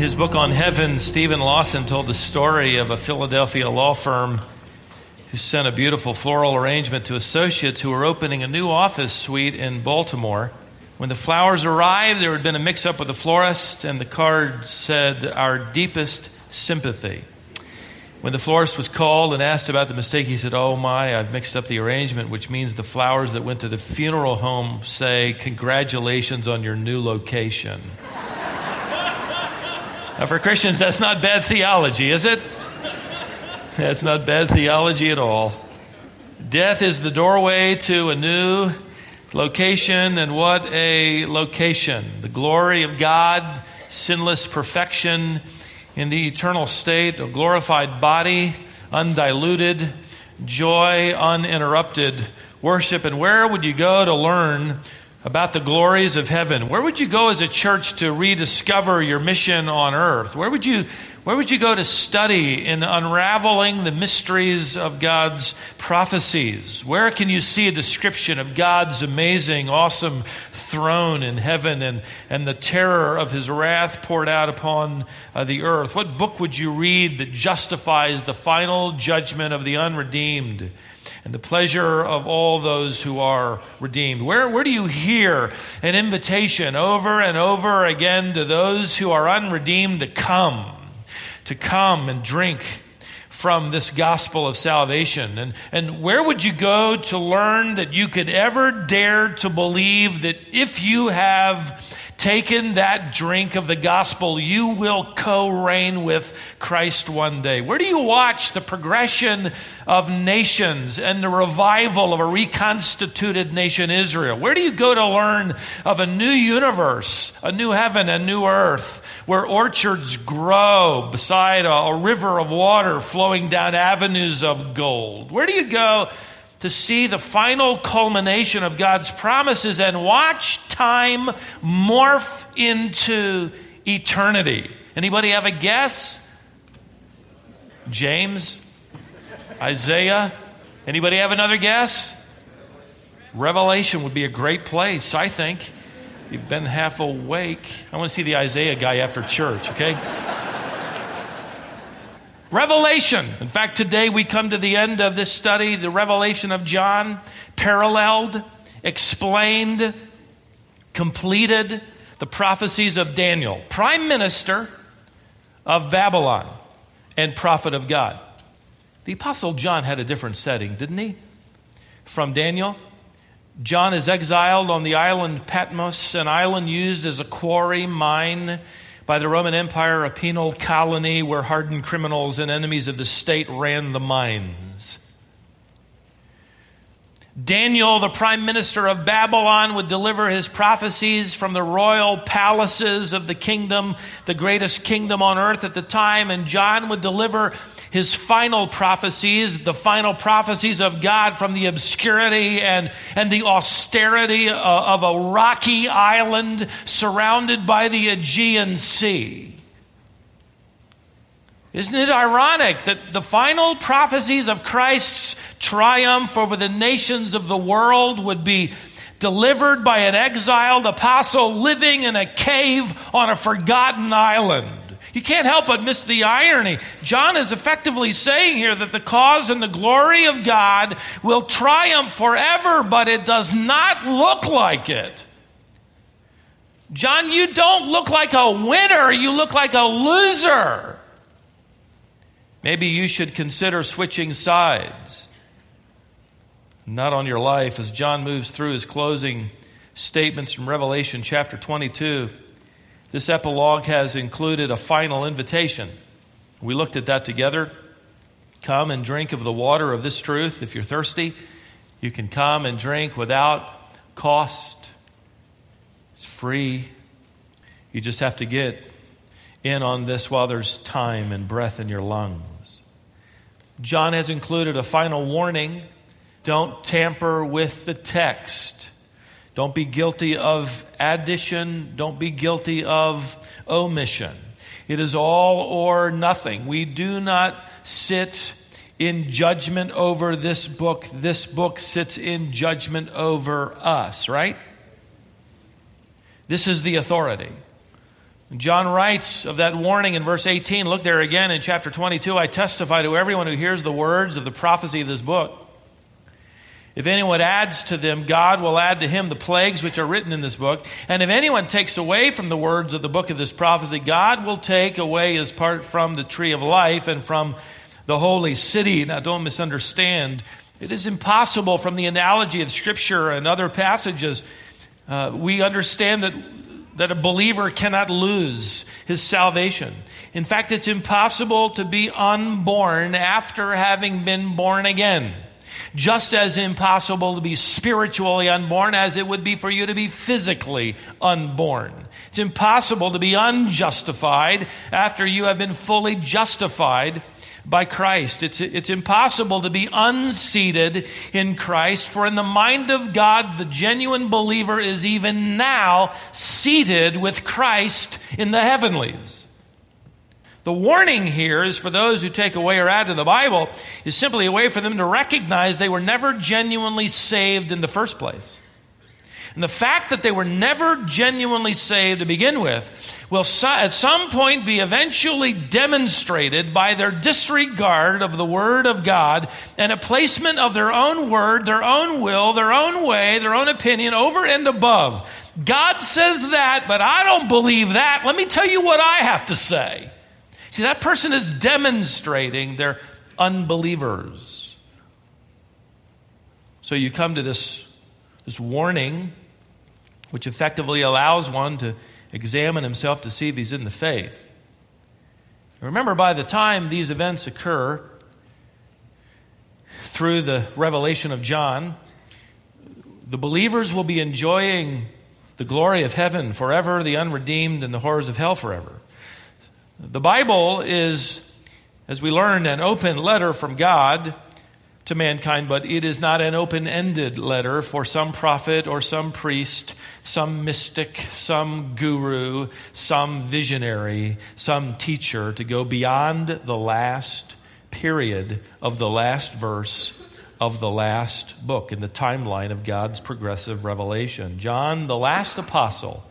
his book on heaven, Stephen Lawson told the story of a Philadelphia law firm who sent a beautiful floral arrangement to associates who were opening a new office suite in Baltimore. When the flowers arrived, there had been a mix-up with the florist, and the card said, "Our deepest sympathy." When the florist was called and asked about the mistake, he said, "Oh my, I've mixed up the arrangement," which means the flowers that went to the funeral home say, "Congratulations on your new location." Now, for Christians, that's not bad theology, is it? That's not bad theology at all. Death is the doorway to a new location, and what a location. The glory of God, sinless perfection in the eternal state, a glorified body, undiluted, joy uninterrupted, worship. And where would you go to learn about the glories of heaven? Where would you go as a church to rediscover your mission on earth? Where would you go to study in unraveling the mysteries of God's prophecies? Where can you see a description of God's amazing, awesome throne in heaven and the terror of his wrath poured out upon the earth? What book would you read that justifies the final judgment of the unredeemed and the pleasure of all those who are redeemed? Where do you hear an invitation over and over again to those who are unredeemed to come and drink from this gospel of salvation? And where would you go to learn that you could ever dare to believe that if you have taken that drink of the gospel, you will co-reign with Christ one day? Where do you watch the progression of nations and the revival of a reconstituted nation, Israel? Where do you go to learn of a new universe, a new heaven, a new earth, where orchards grow beside a river of water flowing down avenues of gold? Where do you go to see the final culmination of God's promises and watch time morph into eternity? Anybody have a guess? James? Isaiah? Anybody have another guess? Revelation would be a great place, I think. You've been half awake. I want to see the Isaiah guy after church, okay? Revelation. In fact, today we come to the end of this study, the Revelation of John, paralleled, explained, completed the prophecies of Daniel, prime minister of Babylon and prophet of God. The Apostle John had a different setting, didn't he? From Daniel. John is exiled on the island Patmos, an island used as a quarry mine by the Roman Empire, a penal colony where hardened criminals and enemies of the state ran the mines. Daniel, the prime minister of Babylon, would deliver his prophecies from the royal palaces of the kingdom, the greatest kingdom on earth at the time, and John would deliver his final prophecies, the final prophecies of God, from the obscurity and the austerity of a rocky island surrounded by the Aegean Sea. Isn't it ironic that the final prophecies of Christ's triumph over the nations of the world would be delivered by an exiled apostle living in a cave on a forgotten island? You can't help but miss the irony. John is effectively saying here that the cause and the glory of God will triumph forever, but it does not look like it. John, you don't look like a winner. You look like a loser. Maybe you should consider switching sides. Not on your life. As John moves through his closing statements from Revelation chapter 22, this epilogue has included a final invitation. We looked at that together. Come and drink of the water of this truth. If you're thirsty, you can come and drink without cost. It's free. You just have to get in on this while there's time and breath in your lungs. John has included a final warning. Don't tamper with the text. Don't be guilty of addition. Don't be guilty of omission. It is all or nothing. We do not sit in judgment over this book. This book sits in judgment over us, right? This is the authority. John writes of that warning in verse 18. Look there again in chapter 22. I testify to everyone who hears the words of the prophecy of this book. If anyone adds to them, God will add to him the plagues which are written in this book. And if anyone takes away from the words of the book of this prophecy, God will take away his part from the tree of life and from the holy city. Now, don't misunderstand. It is impossible from the analogy of Scripture and other passages. We understand that a believer cannot lose his salvation. In fact, it's impossible to be unborn after having been born again. Just as impossible to be spiritually unborn as it would be for you to be physically unborn. It's impossible to be unjustified after you have been fully justified by Christ. It's impossible to be unseated in Christ, for in the mind of God, the genuine believer is even now seated with Christ in the heavenlies. The warning here is for those who take away or add to the Bible is simply a way for them to recognize they were never genuinely saved in the first place. And the fact that they were never genuinely saved to begin with will at some point be eventually demonstrated by their disregard of the Word of God and a placement of their own word, their own will, their own way, their own opinion over and above. God says that, but I don't believe that. Let me tell you what I have to say. See, that person is demonstrating they're unbelievers. So you come to this warning, which effectively allows one to examine himself to see if he's in the faith. Remember, by the time these events occur through the revelation of John, the believers will be enjoying the glory of heaven forever, the unredeemed and the horrors of hell forever. The Bible is, as we learned, an open letter from God to mankind, but it is not an open-ended letter for some prophet or some priest, some mystic, some guru, some visionary, some teacher to go beyond the last period of the last verse of the last book in the timeline of God's progressive revelation. John, the last apostle,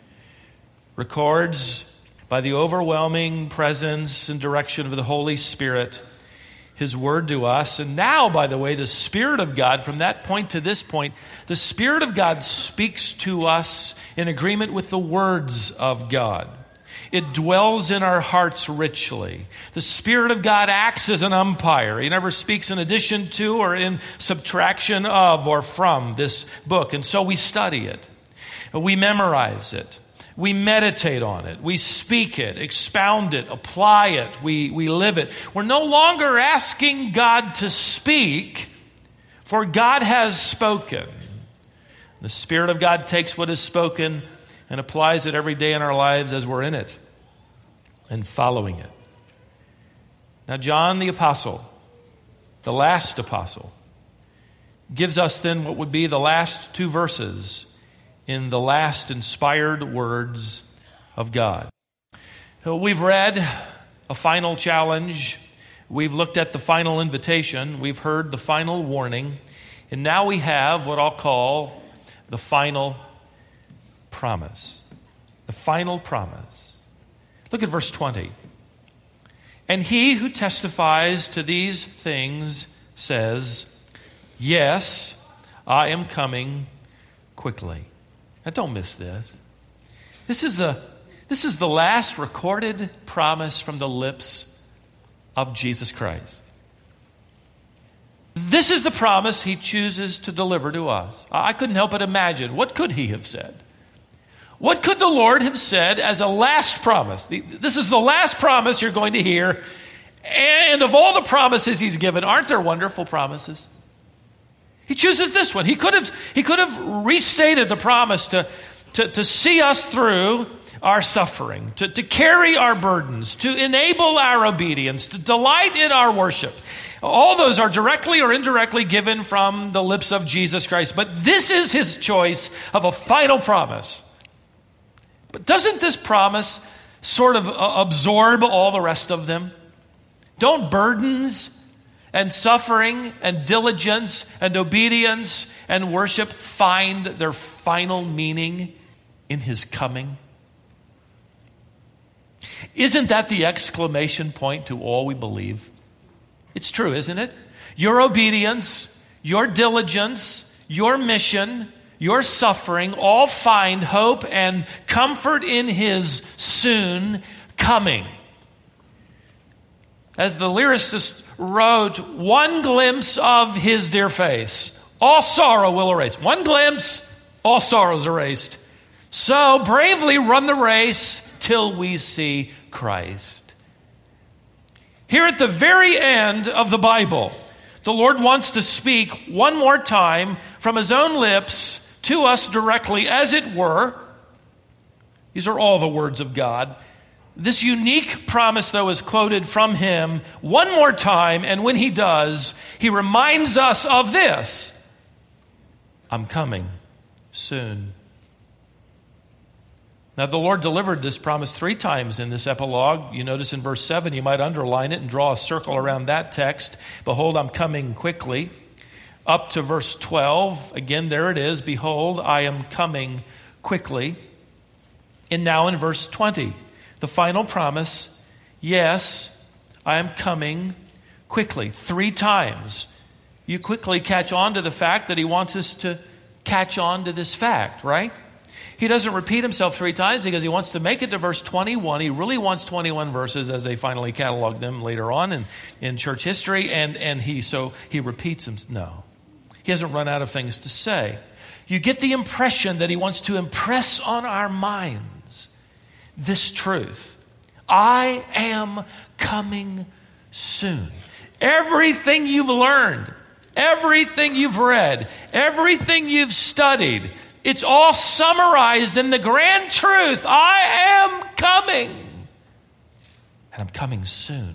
records by the overwhelming presence and direction of the Holy Spirit His word to us. And now, by the way, the Spirit of God, from that point to this point, the Spirit of God speaks to us in agreement with the words of God. It dwells in our hearts richly. The Spirit of God acts as an umpire. He never speaks in addition to or in subtraction of or from this book. And so we study it. We memorize it. We meditate on it. We speak it, expound it, apply it. We live it. We're no longer asking God to speak, for God has spoken. The Spirit of God takes what is spoken and applies it every day in our lives as we're in it and following it. Now, John the Apostle, the last apostle, gives us then what would be the last two verses in the last inspired words of God. We've read a final challenge. We've looked at the final invitation. We've heard the final warning. And now we have what I'll call the final promise. The final promise. Look at verse 20. And he who testifies to these things says, "Yes, I am coming quickly." Now, don't miss this. This is the last recorded promise from the lips of Jesus Christ. This is the promise He chooses to deliver to us. I couldn't help but imagine, what could He have said? What could the Lord have said as a last promise? This is the last promise you're going to hear. And of all the promises He's given, aren't there wonderful promises? He chooses this one. He could have restated the promise to see us through our suffering, to carry our burdens, to enable our obedience, to delight in our worship. All those are directly or indirectly given from the lips of Jesus Christ. But this is His choice of a final promise. But doesn't this promise sort of absorb all the rest of them? Don't burdens and suffering and diligence and obedience and worship find their final meaning in His coming? Isn't that the exclamation point to all we believe? It's true, isn't it? Your obedience, your diligence, your mission, your suffering all find hope and comfort in His soon coming. As the lyricist wrote, one glimpse of His dear face, all sorrow will erase. One glimpse, all sorrows erased. So bravely run the race till we see Christ. Here at the very end of the Bible, the Lord wants to speak one more time from His own lips to us directly, as it were. These are all the words of God. This unique promise, though, is quoted from Him one more time, and when He does, He reminds us of this: I'm coming soon. Now, the Lord delivered this promise 3 times in this epilogue. You notice in verse 7, you might underline it and draw a circle around that text. Behold, I'm coming quickly. Up to verse 12, again, there it is. Behold, I am coming quickly. And now in verse 20, the final promise, yes, I am coming quickly. 3 times. You quickly catch on to the fact that He wants us to catch on to this fact, right? He doesn't repeat Himself 3 times because He wants to make it to verse 21. He really wants 21 verses as they finally catalog them later on in church history. And he repeats them. No, He hasn't run out of things to say. You get the impression that He wants to impress on our minds this truth. I am coming soon. Everything you've learned, everything you've read, everything you've studied, it's all summarized in the grand truth. I am coming. And I'm coming soon.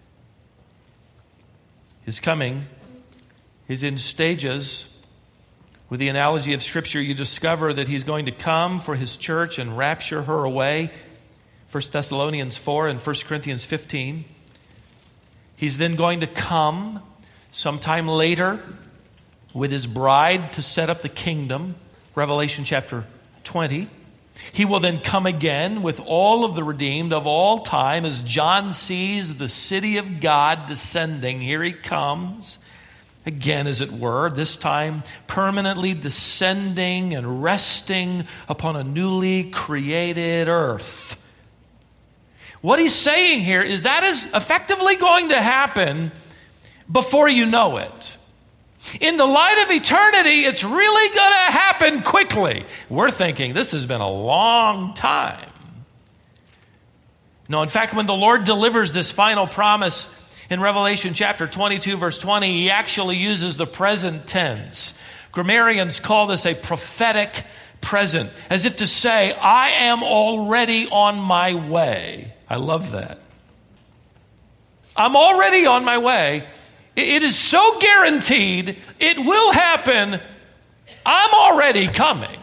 His coming is in stages. With the analogy of Scripture, you discover that He's going to come for His church and rapture her away. 1 Thessalonians 4 and 1 Corinthians 15. He's then going to come sometime later with His bride to set up the kingdom. Revelation chapter 20. He will then come again with all of the redeemed of all time as John sees the city of God descending. Here He comes again, as it were, this time permanently descending and resting upon a newly created earth. What He's saying here is that is effectively going to happen before you know it. In the light of eternity, it's really going to happen quickly. We're thinking this has been a long time. No, in fact, when the Lord delivers this final promise in Revelation chapter 22, verse 20, He actually uses the present tense. Grammarians call this a prophetic present, as if to say, I am already on my way. I love that. I'm already on my way. It is so guaranteed, it will happen. I'm already coming.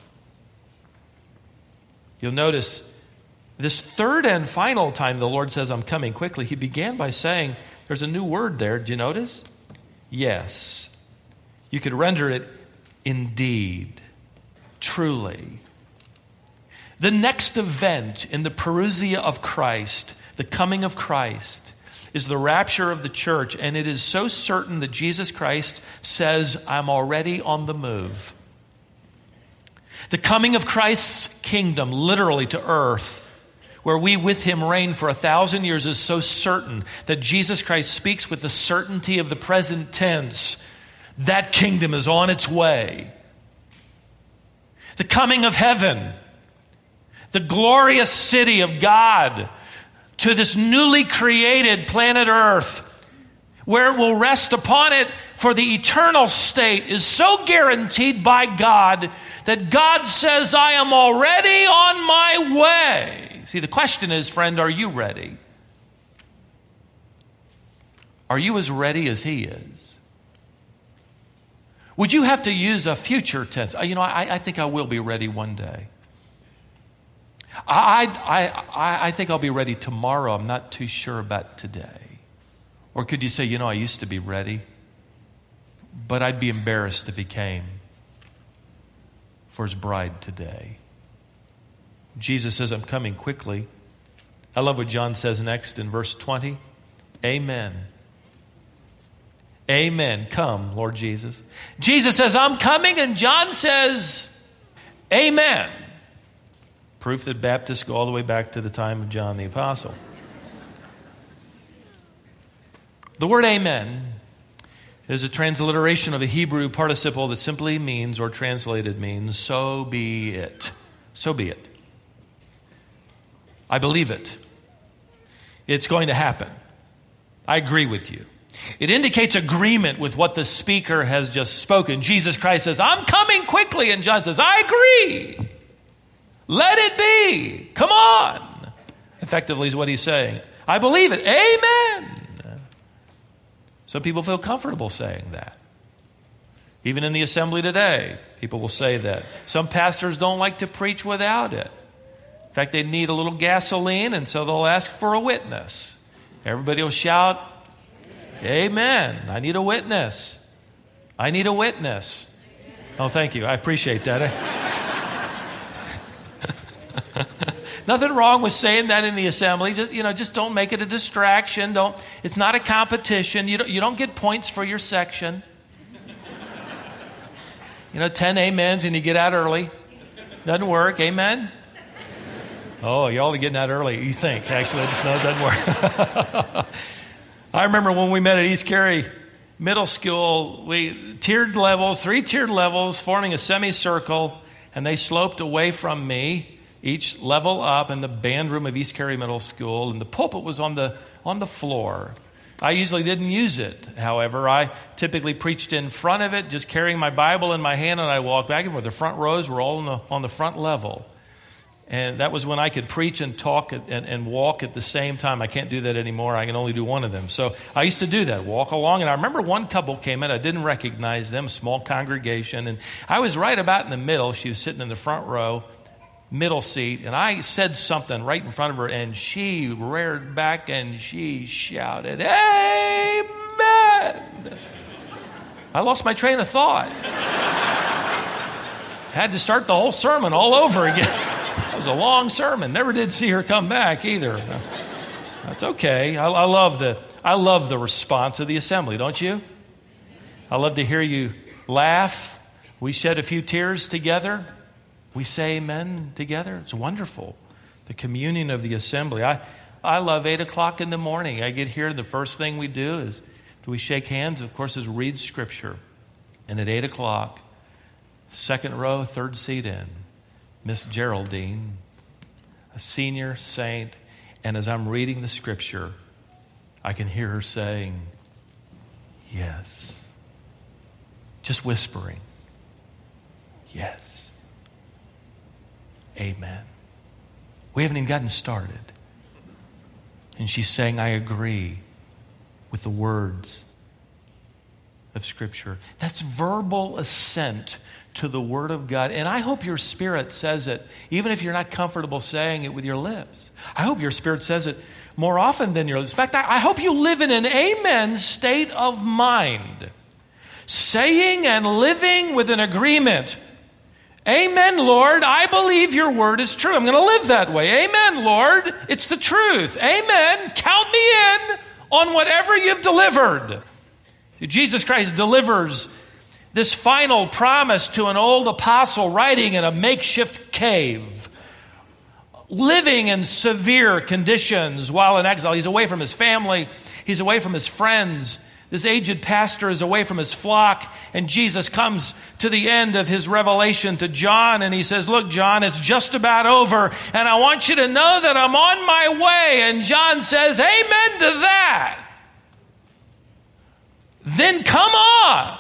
You'll notice this third and final time the Lord says, I'm coming quickly. He began by saying, there's a new word there. Do you notice? Yes. You could render it indeed, truly. The next event in the parousia of Christ, the coming of Christ, is the rapture of the church, and it is so certain that Jesus Christ says, I'm already on the move. The coming of Christ's kingdom, literally to earth, where we with Him reign for 1,000 years, is so certain that Jesus Christ speaks with the certainty of the present tense. That kingdom is on its way. The coming of heaven, the glorious city of God, to this newly created planet Earth, where it will rest upon it for the eternal state, is so guaranteed by God that God says, I am already on my way. See, the question is, friend, are you ready? Are you as ready as He is? Would you have to use a future tense? I think I will be ready one day. I think I'll be ready tomorrow. I'm not too sure about today. Or could you say, I used to be ready, but I'd be embarrassed if He came for His bride today. Jesus says, I'm coming quickly. I love what John says next in verse 20. Amen. Amen. Come, Lord Jesus. Jesus says, I'm coming, and John says, Amen. Proof that Baptists go all the way back to the time of John the Apostle. The word amen is a transliteration of a Hebrew participle that simply means, or translated means, so be it. So be it. I believe it. It's going to happen. I agree with you. It indicates agreement with what the speaker has just spoken. Jesus Christ says, I'm coming quickly. And John says, I agree. Let it be. Come on. Effectively is what he's saying. I believe it. Amen. Some people feel comfortable saying that. Even in the assembly today, people will say that. Some pastors don't like to preach without it. In fact, they need a little gasoline, and so they'll ask for a witness. Everybody will shout, Amen. I need a witness. I need a witness. Oh, thank you. I appreciate that. Nothing wrong with saying that in the assembly. Just don't make it a distraction. It's not a competition. You don't get points for your section. 10 amens and you get out early. Doesn't work. Amen. Oh, y'all are getting out early. You think, actually. No, it doesn't work. I remember when we met at East Cary Middle School, three tiered levels forming a semicircle, and they sloped away from me, each level up in the band room of East Cary Middle School, and the pulpit was on the floor. I usually didn't use it. However, I typically preached in front of it, just carrying my Bible in my hand, and I walked back and forth. The front rows were all on the front level. And that was when I could preach and talk and walk at the same time. I can't do that anymore. I can only do one of them. So I used to do that, walk along. And I remember one couple came in. I didn't recognize them, small congregation. And I was right about in the middle. She was sitting in the front row, middle seat. And I said something right in front of her. And she reared back and she shouted, Amen. I lost my train of thought. Had to start the whole sermon all over again. It was a long sermon. Never did see her come back either. That's okay. I love the response of the assembly, don't you? I love to hear you laugh. We shed a few tears together. We say amen together. It's wonderful. The communion of the assembly. I love 8 o'clock in the morning. I get here, and the first thing we do is we shake hands, of course, is read Scripture. And at 8 o'clock, second row, third seat in, Miss Geraldine, a senior saint, and as I'm reading the Scripture, I can hear her saying, yes. Just whispering, yes. Amen. We haven't even gotten started. And she's saying, I agree with the words of Scripture. That's verbal assent to the Word of God. And I hope your spirit says it, even if you're not comfortable saying it with your lips. I hope your spirit says it more often than your lips. In fact, I hope you live in an amen state of mind, saying and living with an agreement. Amen, Lord, I believe your word is true. I'm going to live that way. Amen, Lord, it's the truth. Amen, count me in on whatever you've delivered. Jesus Christ delivers this final promise to an old apostle writing in a makeshift cave, living in severe conditions while in exile. He's away from his family. He's away from his friends. This aged pastor is away from his flock. And Jesus comes to the end of his revelation to John, and he says, look, John, it's just about over, and I want you to know that I'm on my way. And John says, amen to that. Then come on.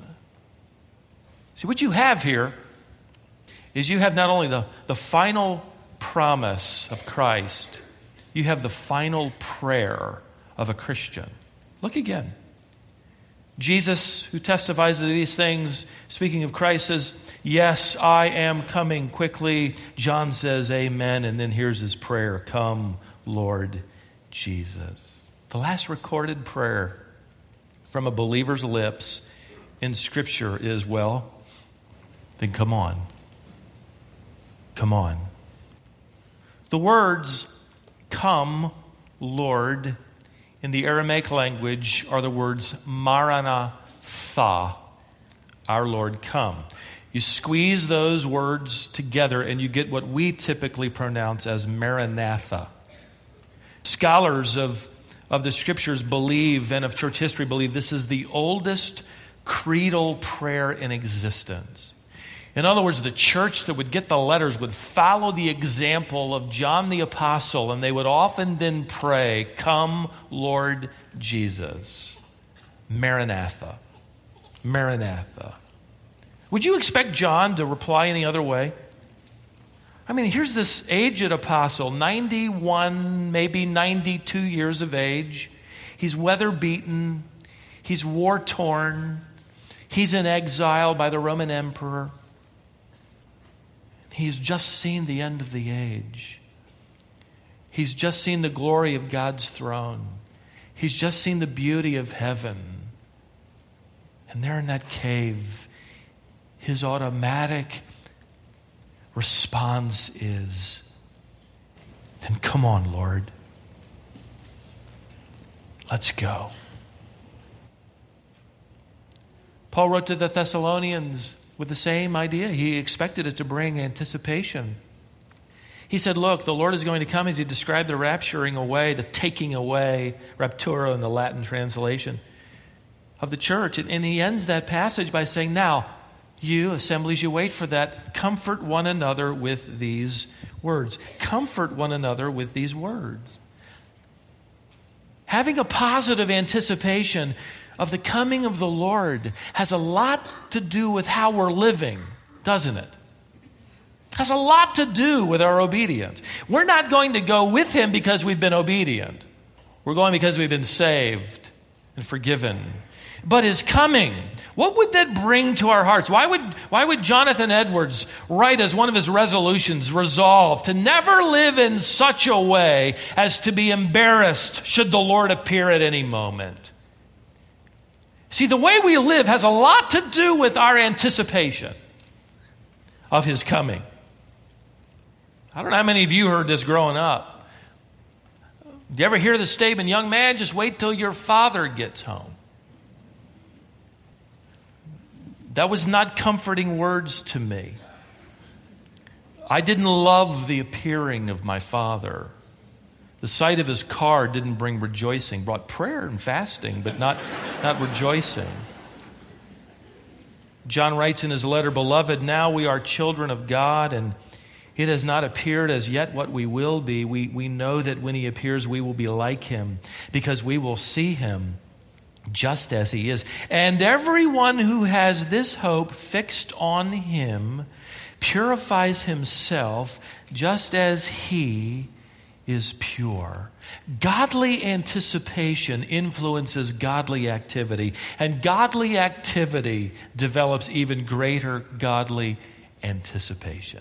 See, what you have here is you have not only the final promise of Christ, you have the final prayer of a Christian. Look again. Jesus, who testifies to these things, speaking of Christ, says, yes, I am coming quickly. John says, amen. And then here's his prayer, come, Lord Jesus. The last recorded prayer from a believer's lips in Scripture is, well, then come on. Come on. The words Come, Lord, in the Aramaic language are the words Maranatha, our Lord, come. You squeeze those words together and you get what we typically pronounce as Maranatha. Scholars of the Scriptures believe, and of church history believe, this is the oldest creedal prayer in existence. In other words, the church that would get the letters would follow the example of John the Apostle, and they would often then pray, Come, Lord Jesus. Maranatha. Maranatha. Would you expect John to reply any other way? I mean, here's this aged apostle, 91, maybe 92 years of age. He's weather-beaten. He's war-torn. He's in exile by the Roman emperor. He's just seen the end of the age. He's just seen the glory of God's throne. He's just seen the beauty of heaven. And there in that cave, his automatic response is, then come on, Lord. Let's go. Paul wrote to the Thessalonians with the same idea. He expected it to bring anticipation. He said, look, the Lord is going to come, as he described the rapturing away, the taking away, rapturo in the Latin translation, of the church. And he ends that passage by saying, now, you, assemblies, you wait for that. Comfort one another with these words. Comfort one another with these words. Having a positive anticipation of the coming of the Lord has a lot to do with how we're living, doesn't it? Has a lot to do with our obedience. We're not going to go with him because we've been obedient. We're going because we've been saved and forgiven. But his coming, what would that bring to our hearts? Why would Jonathan Edwards write as one of his resolutions, resolve to never live in such a way as to be embarrassed should the Lord appear at any moment? See, the way we live has a lot to do with our anticipation of his coming. I don't know how many of you heard this growing up. Do you ever hear the statement, young man, just wait till your father gets home? That was not comforting words to me. I didn't love the appearing of my father. The sight of his car didn't bring rejoicing, brought prayer and fasting, but not rejoicing. John writes in his letter, Beloved, now we are children of God, and it has not appeared as yet what we will be. We know that when he appears, we will be like him, because we will see him just as he is. And everyone who has this hope fixed on him purifies himself just as he is pure. Godly anticipation influences godly activity, and godly activity develops even greater godly anticipation.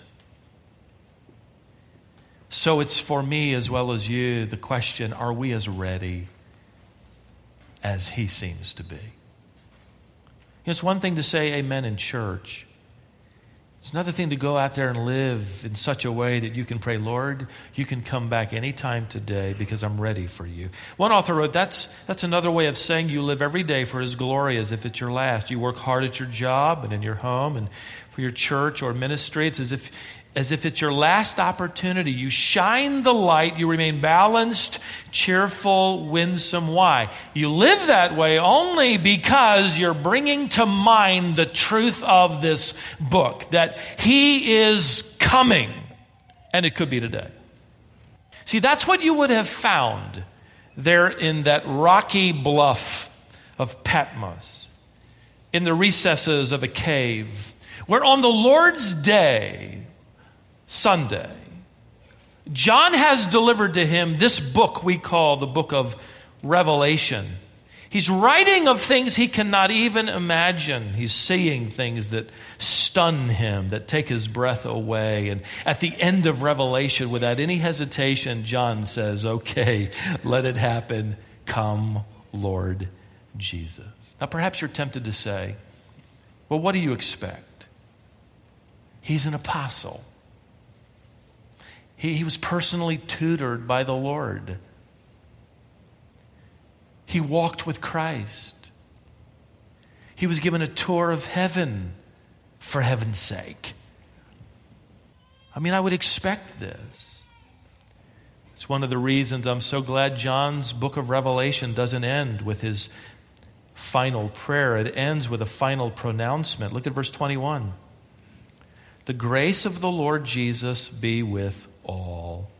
So it's for me as well as you the question, are we as ready as he seems to be? It's one thing to say amen in church. It's another thing to go out there and live in such a way that you can pray, Lord, you can come back anytime today because I'm ready for you. One author wrote, that's another way of saying you live every day for his glory as if it's your last. You work hard at your job and in your home and for your church or ministry. It's as if it's your last opportunity. You shine the light. You remain balanced, cheerful, winsome. Why? You live that way only because you're bringing to mind the truth of this book, that he is coming, and it could be today. See, that's what you would have found there in that rocky bluff of Patmos, in the recesses of a cave, where on the Lord's day, Sunday, John has delivered to him this book we call the book of Revelation. He's writing of things he cannot even imagine. He's seeing things that stun him, that take his breath away. And at the end of Revelation, without any hesitation, John says, okay, let it happen. Come, Lord Jesus. Now, perhaps you're tempted to say, well, what do you expect? He's an apostle. He was personally tutored by the Lord. He walked with Christ. He was given a tour of heaven for heaven's sake. I mean, I would expect this. It's one of the reasons I'm so glad John's book of Revelation doesn't end with his final prayer. It ends with a final pronouncement. Look at verse 21. The grace of the Lord Jesus be with all.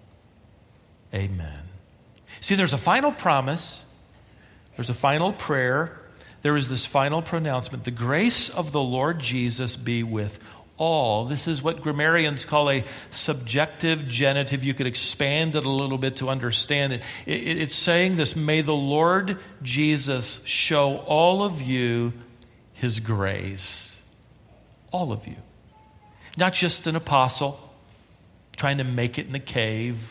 Amen. See, there's a final promise. There's a final prayer. There is this final pronouncement. The grace of the Lord Jesus be with all. This is what grammarians call a subjective genitive. You could expand it a little bit to understand it. It's saying this: may the Lord Jesus show all of you his grace. All of you. Not just an apostle trying to make it in a cave.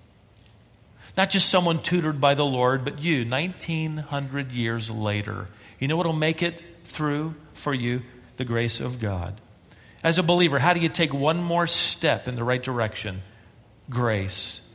Not just someone tutored by the Lord, but you, 1900 years later. You know what will make it through for you? The grace of God. As a believer, how do you take one more step in the right direction? Grace.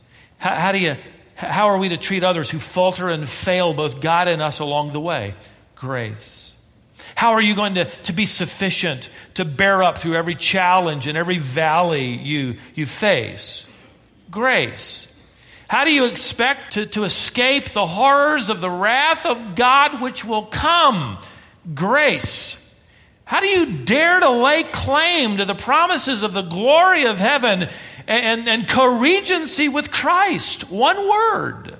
How are we to treat others who falter and fail both God and us along the way? Grace. How are you going to be sufficient to bear up through every challenge and every valley you face? Grace. How do you expect to escape the horrors of the wrath of God which will come? Grace. How do you dare to lay claim to the promises of the glory of heaven and co-regency with Christ? One word.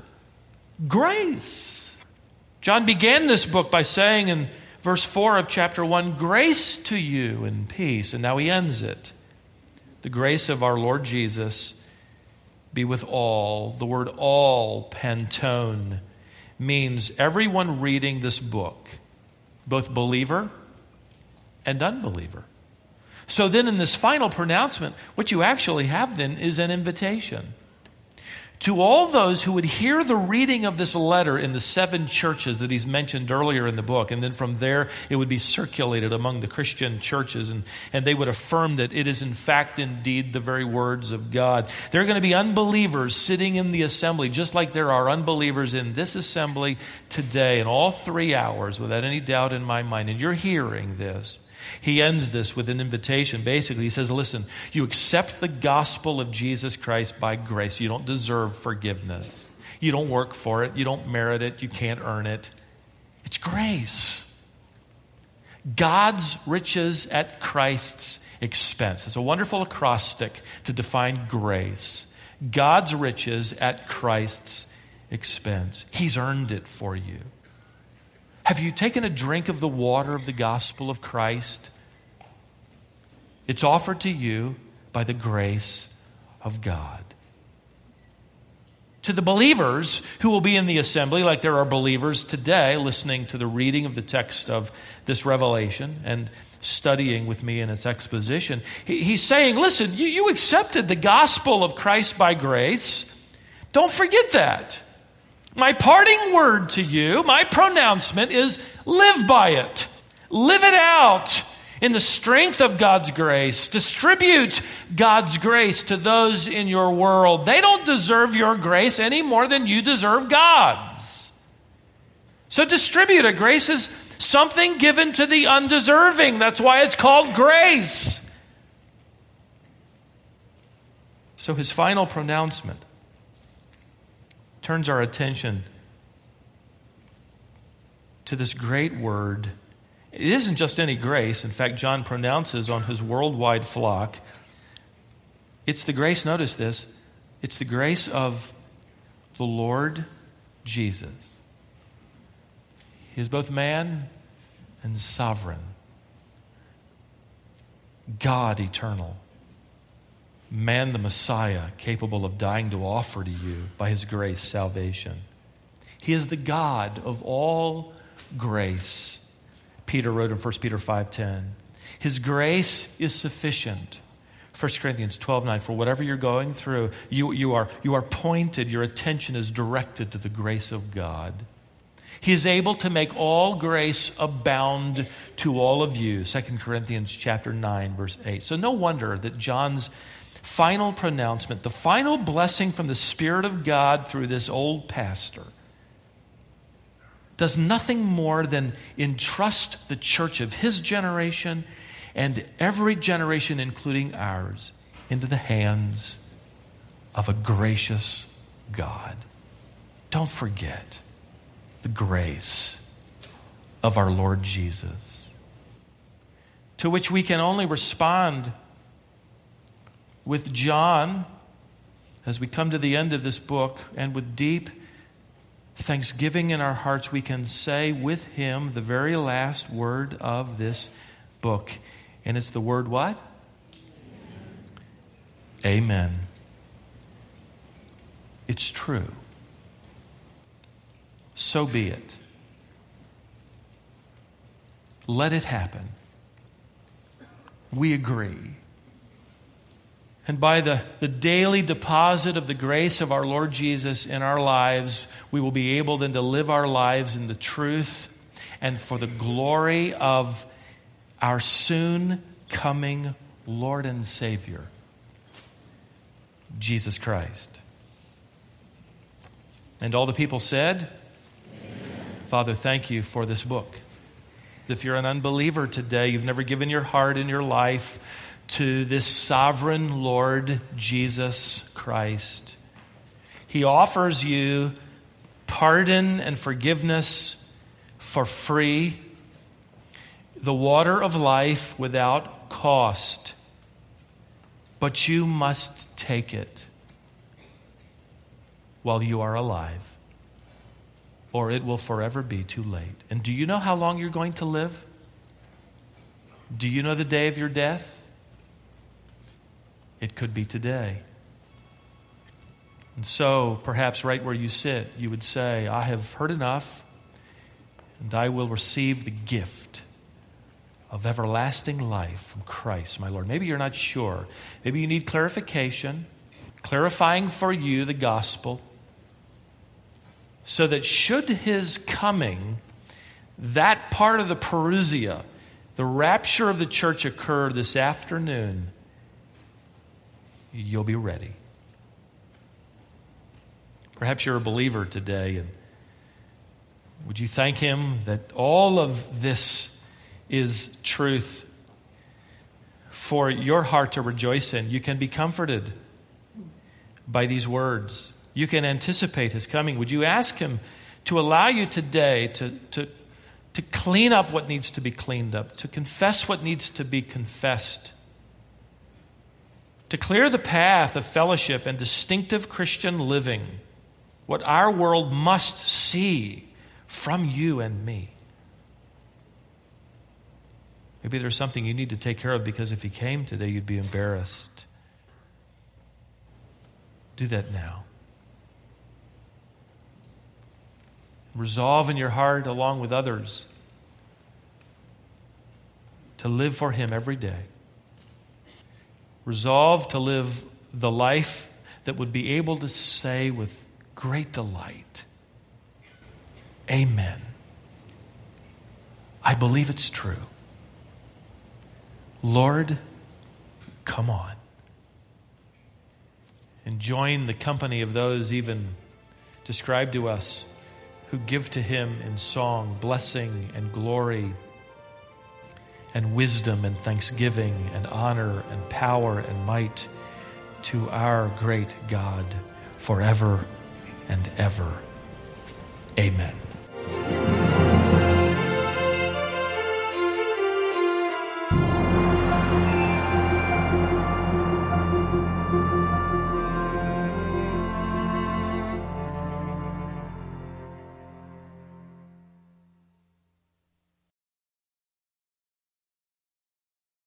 Grace. John began this book by saying in verse 4 of chapter 1, grace to you and peace. And now he ends it. The grace of our Lord Jesus be with all. The word all, pantone, means everyone reading this book, both believer and unbeliever. So then in this final pronouncement, what you actually have then is an invitation to all those who would hear the reading of this letter in the 7 churches that he's mentioned earlier in the book. And then from there, it would be circulated among the Christian churches, and they would affirm that it is in fact indeed the very words of God. There are going to be unbelievers sitting in the assembly, just like there are unbelievers in this assembly today, in all 3 hours, without any doubt in my mind. And you're hearing this. He ends this with an invitation. Basically, he says, listen, you accept the gospel of Jesus Christ by grace. You don't deserve forgiveness. You don't work for it. You don't merit it. You can't earn it. It's grace. God's riches at Christ's expense. It's a wonderful acrostic to define grace. God's riches at Christ's expense. He's earned it for you. Have you taken a drink of the water of the gospel of Christ? It's offered to you by the grace of God. To the believers who will be in the assembly, like there are believers today listening to the reading of the text of this Revelation and studying with me in its exposition, he's saying, listen, you accepted the gospel of Christ by grace. Don't forget that. My parting word to you, my pronouncement is live by it. Live it out in the strength of God's grace. Distribute God's grace to those in your world. They don't deserve your grace any more than you deserve God's. So distribute it. Grace is something given to the undeserving. That's why it's called grace. So his final pronouncement turns our attention to this great word. It isn't just any grace. In fact, John pronounces on his worldwide flock, it's the grace, notice this, it's the grace of the Lord Jesus. He is both man and sovereign. God eternal. Man the Messiah, capable of dying to offer to you by his grace salvation. He is the God of all grace. Peter wrote in 1 Peter 5:10. His grace is sufficient. 1 Corinthians 12:9. For whatever you're going through, you are pointed, your attention is directed to the grace of God. He is able to make all grace abound to all of you. 2 Corinthians chapter 9, verse 8. So no wonder that John's final pronouncement, the final blessing from the Spirit of God through this old pastor, does nothing more than entrust the church of his generation and every generation, including ours, into the hands of a gracious God. Don't forget the grace of our Lord Jesus, to which we can only respond with John as we come to the end of this book, and with deep thanksgiving in our hearts, we can say with him the very last word of this book. And it's the word what? Amen. It's true. So be it. Let it happen. We agree. And by the daily deposit of the grace of our Lord Jesus in our lives, we will be able then to live our lives in the truth and for the glory of our soon coming Lord and Savior, Jesus Christ. And all the people said, Amen. Father, thank you for this book. If you're an unbeliever today, you've never given your heart and your life to this sovereign Lord Jesus Christ, he offers you pardon and forgiveness for free, the water of life without cost. But you must take it while you are alive, or it will forever be too late. And do you know how long you're going to live? Do you know the day of your death? It could be today. And so, perhaps right where you sit, you would say, I have heard enough, and I will receive the gift of everlasting life from Christ, my Lord. Maybe you're not sure. Maybe you need clarification, clarifying for you the gospel, so that should his coming, that part of the parousia, the rapture of the church occur this afternoon, you'll be ready. Perhaps you're a believer today, and would you thank him that all of this is truth for your heart to rejoice in? You can be comforted by these words. You can anticipate his coming. Would you ask him to allow you today to clean up what needs to be cleaned up, to confess what needs to be confessed, to clear the path of fellowship and distinctive Christian living, what our world must see from you and me? Maybe there's something you need to take care of, because if he came today, you'd be embarrassed. Do that now. Resolve in your heart, along with others, to live for him every day. Resolve to live the life that would be able to say with great delight, Amen. I believe it's true. Lord, come on. And join the company of those even described to us who give to him in song, blessing and glory and wisdom and thanksgiving and honor and power and might to our great God forever and ever. Amen.